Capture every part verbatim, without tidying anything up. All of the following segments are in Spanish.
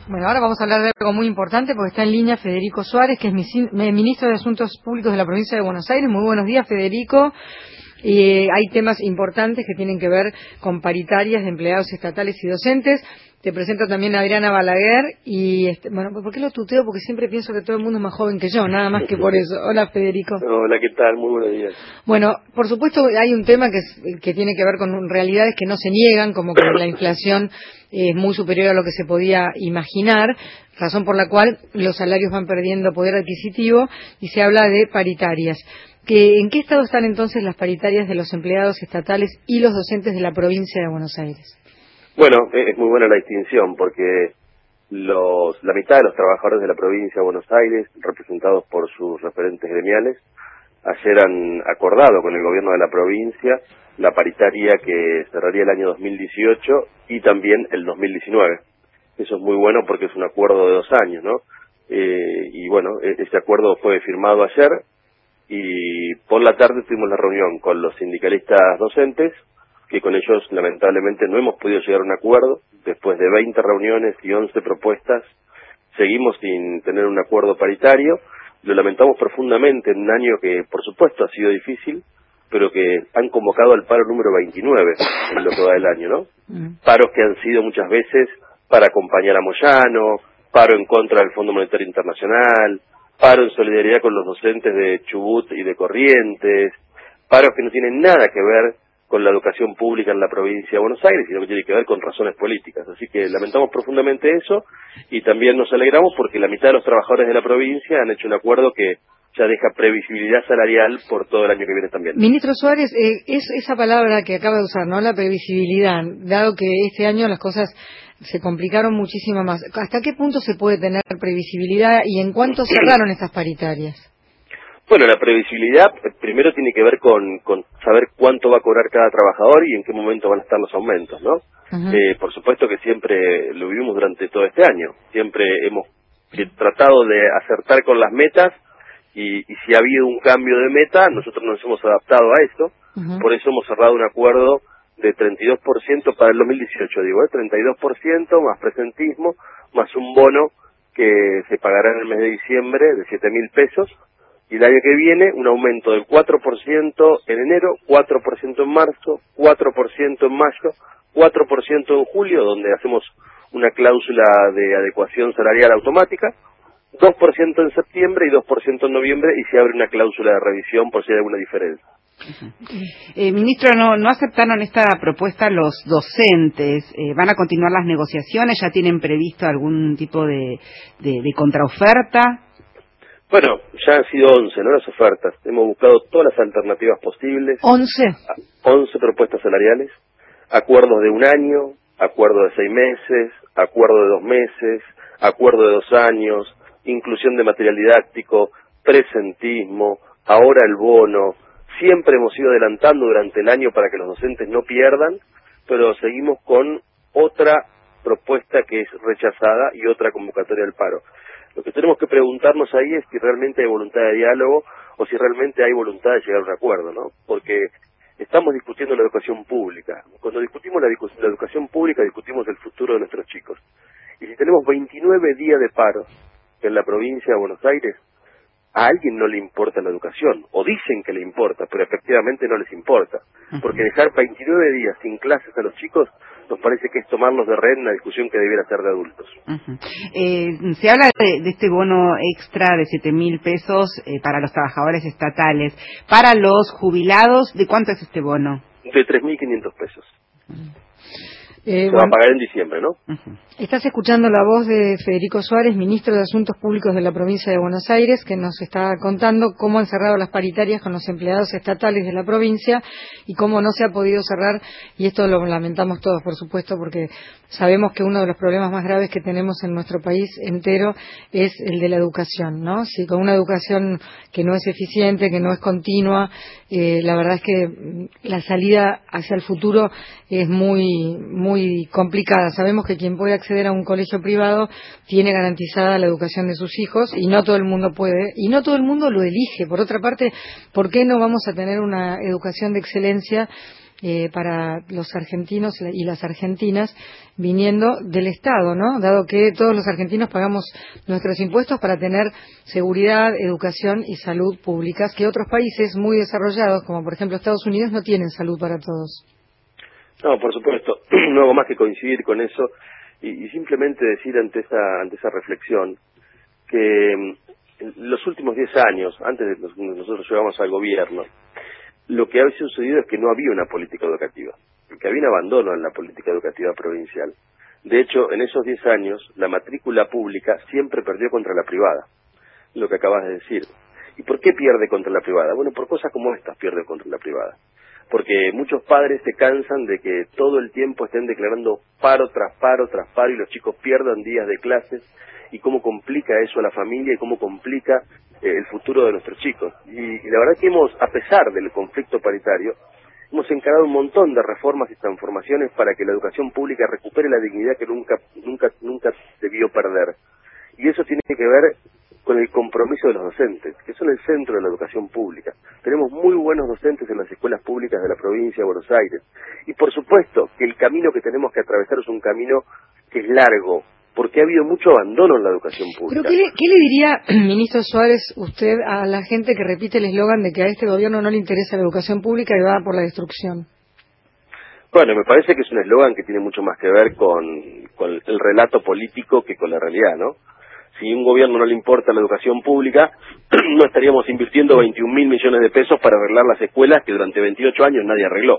Bueno, ahora vamos a hablar de algo muy importante porque está en línea Federico Suárez, que es mi, ministro de Asuntos Públicos de la Provincia de Buenos Aires. Muy buenos días, Federico. Y hay temas importantes que tienen que ver con paritarias de empleados estatales y docentes. Te presento también a Adriana Balaguer y, este, bueno, ¿por qué lo tuteo? Porque siempre pienso que todo el mundo es más joven que yo, nada más que por eso. Hola, Federico. Hola, ¿qué tal? Muy buenos días. Bueno, por supuesto hay un tema que, es, que tiene que ver con realidades que no se niegan, como que la inflación es muy superior a lo que se podía imaginar, razón por la cual los salarios van perdiendo poder adquisitivo y se habla de paritarias. ¿Que, ¿En qué estado están entonces las paritarias de los empleados estatales y los docentes de la provincia de Buenos Aires? Bueno, es muy buena la distinción porque los, la mitad de los trabajadores de la provincia de Buenos Aires, representados por sus referentes gremiales, ayer han acordado con el gobierno de la provincia la paritaria que cerraría el año dos mil dieciocho y también el dos mil diecinueve. Eso es muy bueno porque es un acuerdo de dos años, ¿no? Eh, y bueno, ese acuerdo fue firmado ayer y por la tarde tuvimos la reunión con los sindicalistas docentes, que con ellos lamentablemente no hemos podido llegar a un acuerdo. Después de veinte reuniones y once propuestas, seguimos sin tener un acuerdo paritario. Lo lamentamos profundamente en un año que, por supuesto, ha sido difícil, pero que han convocado al paro número veintinueve en lo que va del año, ¿no? Mm. Paros que han sido muchas veces para acompañar a Moyano, paro en contra del Fondo Monetario Internacional, paro en solidaridad con los docentes de Chubut y de Corrientes, paros que no tienen nada que ver con la educación pública en la provincia de Buenos Aires, sino que tiene que ver con razones políticas. Así que lamentamos profundamente eso y también nos alegramos porque la mitad de los trabajadores de la provincia han hecho un acuerdo que ya deja previsibilidad salarial por todo el año que viene también. Ministro Suárez, eh, es esa palabra que acaba de usar, ¿no? La previsibilidad, dado que este año las cosas se complicaron muchísimo más. ¿Hasta qué punto se puede tener previsibilidad y en cuánto cerraron estas paritarias? Bueno, la previsibilidad primero tiene que ver con, con saber cuánto va a cobrar cada trabajador y en qué momento van a estar los aumentos, ¿no? Uh-huh. Eh, por supuesto que siempre lo vivimos durante todo este año. Siempre hemos tratado de acertar con las metas y, y si ha habido un cambio de meta, nosotros nos hemos adaptado a eso. Uh-huh. Por eso hemos cerrado un acuerdo de treinta y dos por ciento para el dos mil dieciocho, digo, ¿eh? treinta y dos por ciento más presentismo, más un bono que se pagará en el mes de diciembre de siete mil pesos. Y el año que viene, un aumento del cuatro por ciento en enero, cuatro por ciento en marzo, cuatro por ciento en mayo, cuatro por ciento en julio, donde hacemos una cláusula de adecuación salarial automática, dos por ciento en septiembre y dos por ciento en noviembre, y se abre una cláusula de revisión por si hay alguna diferencia. Eh, ministro, ¿no, no aceptaron esta propuesta los docentes? Eh, ¿Van a continuar las negociaciones? ¿Ya tienen previsto algún tipo de, de, de contraoferta? Bueno, ya han sido once, ¿no?, las ofertas. Hemos buscado todas las alternativas posibles. ¿Once? once propuestas salariales, acuerdos de un año, acuerdo de seis meses, acuerdo de dos meses, acuerdo de dos años, inclusión de material didáctico, presentismo, ahora el bono. Siempre hemos ido adelantando durante el año para que los docentes no pierdan, pero seguimos con otra propuesta que es rechazada y otra convocatoria al paro. Lo que tenemos que preguntarnos ahí es si realmente hay voluntad de diálogo o si realmente hay voluntad de llegar a un acuerdo, ¿no? Porque estamos discutiendo la educación pública. Cuando discutimos la, la educación pública, discutimos el futuro de nuestros chicos. Y si tenemos veintinueve días de paro en la provincia de Buenos Aires, a alguien no le importa la educación, o dicen que le importa, pero efectivamente no les importa. Porque dejar veintinueve días sin clases a los chicos nos parece que es tomarlos de rehén, una discusión que debiera ser de adultos. Uh-huh. eh, se habla de, de este bono extra de siete mil pesos eh, para los trabajadores estatales. Para los jubilados, ¿de cuánto es este bono? De tres mil quinientos pesos. Uh-huh. Eh, Se bueno, va a pagar en diciembre, ¿no? Uh-huh. Estás escuchando la voz de Federico Suárez, ministro de Asuntos Públicos de la provincia de Buenos Aires, que nos está contando cómo han cerrado las paritarias con los empleados estatales de la provincia y cómo no se ha podido cerrar, y esto lo lamentamos todos, por supuesto, porque sabemos que uno de los problemas más graves que tenemos en nuestro país entero es el de la educación, ¿no? Si con una educación que no es eficiente, que no es continua, eh, la verdad es que la salida hacia el futuro es muy, muy complicada. Sabemos que quien puede acceder a un colegio privado tiene garantizada la educación de sus hijos y no todo el mundo puede, y no todo el mundo lo elige. Por otra parte, ¿por qué no vamos a tener una educación de excelencia eh, para los argentinos y las argentinas viniendo del Estado, ¿no? Dado que todos los argentinos pagamos nuestros impuestos para tener seguridad, educación y salud públicas, que otros países muy desarrollados, como por ejemplo Estados Unidos, no tienen salud para todos. No, por supuesto, no hago más que coincidir con eso y, y simplemente decir ante esa, ante esa reflexión que en los últimos diez años, antes de que nosotros llegamos al gobierno, lo que ha sucedido es que no había una política educativa, que había un abandono en la política educativa provincial. De hecho, en esos diez años, la matrícula pública siempre perdió contra la privada, lo que acabas de decir. ¿Y por qué pierde contra la privada? Bueno, por cosas como estas pierde contra la privada. Porque muchos padres se cansan de que todo el tiempo estén declarando paro tras paro tras paro y los chicos pierdan días de clases, y cómo complica eso a la familia y cómo complica eh, el futuro de nuestros chicos. Y, y la verdad que hemos, a pesar del conflicto paritario, hemos encarado un montón de reformas y transformaciones para que la educación pública recupere la dignidad que nunca, nunca, nunca debió perder. Y eso tiene que ver con el compromiso de los docentes, que son el centro de la educación pública. Tenemos muy buenos docentes en las escuelas públicas de la provincia de Buenos Aires. Y por supuesto que el camino que tenemos que atravesar es un camino que es largo, porque ha habido mucho abandono en la educación pública. ¿Pero qué le, qué le diría, ministro Suárez, usted a la gente que repite el eslogan de que a este gobierno no le interesa la educación pública y va por la destrucción? Bueno, me parece que es un eslogan que tiene mucho más que ver con, con el relato político que con la realidad, ¿no? Si a un gobierno no le importa la educación pública, no estaríamos invirtiendo veintiún mil millones de pesos para arreglar las escuelas que durante veintiocho años nadie arregló.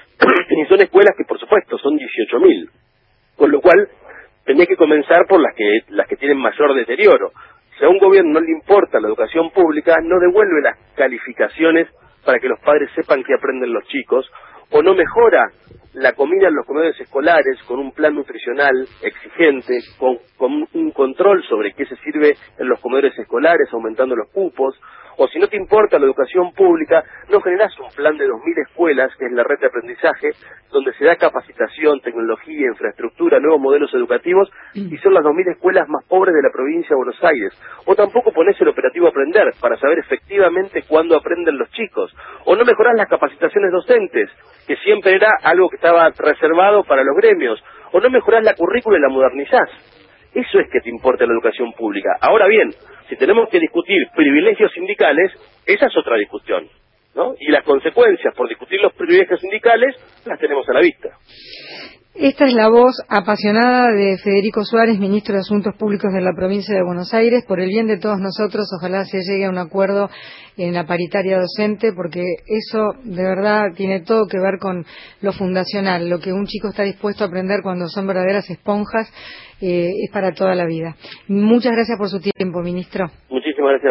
Y son escuelas que, por supuesto, son dieciocho mil. Con lo cual, tendría que comenzar por las que las que tienen mayor deterioro. Si a un gobierno no le importa la educación pública, no devuelve las calificaciones para que los padres sepan qué aprenden los chicos, o no mejora la comida en los comedores escolares con un plan nutricional exigente, con, con un control sobre qué se sirve en los comedores escolares, aumentando los cupos, o si no te importa la educación pública, no generás un plan de dos mil escuelas, que es la red de aprendizaje, donde se da capacitación, tecnología, infraestructura, nuevos modelos educativos, y son las dos mil escuelas más pobres de la provincia de Buenos Aires. O tampoco ponés el operativo Aprender, para saber efectivamente cuándo aprenden los chicos. O no mejorás las capacitaciones docentes, que siempre era algo que estaba reservado para los gremios. O no mejorás la currícula y la modernizás. Eso es que te importa la educación pública. Ahora bien, si tenemos que discutir privilegios sindicales, esa es otra discusión, ¿no? Y las consecuencias por discutir los privilegios sindicales las tenemos a la vista. Esta es la voz apasionada de Federico Suárez, ministro de Asuntos Públicos de la provincia de Buenos Aires. Por el bien de todos nosotros, ojalá se llegue a un acuerdo en la paritaria docente, porque eso de verdad tiene todo que ver con lo fundacional. Lo que un chico está dispuesto a aprender cuando son verdaderas esponjas eh, es para toda la vida. Muchas gracias por su tiempo, ministro. Muchísimas gracias.